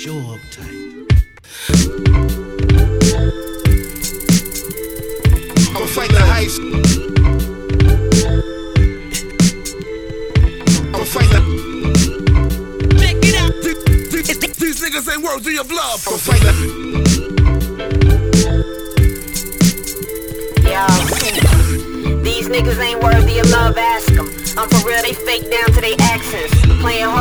Show up tight. I'ma fight the heist. I'ma fight the. Check it out. These niggas ain't worthy of love. I'ma fight the. Yo, these niggas ain't worthy of love, ask them. I'm for real, they fake down to they accents. Playing hard.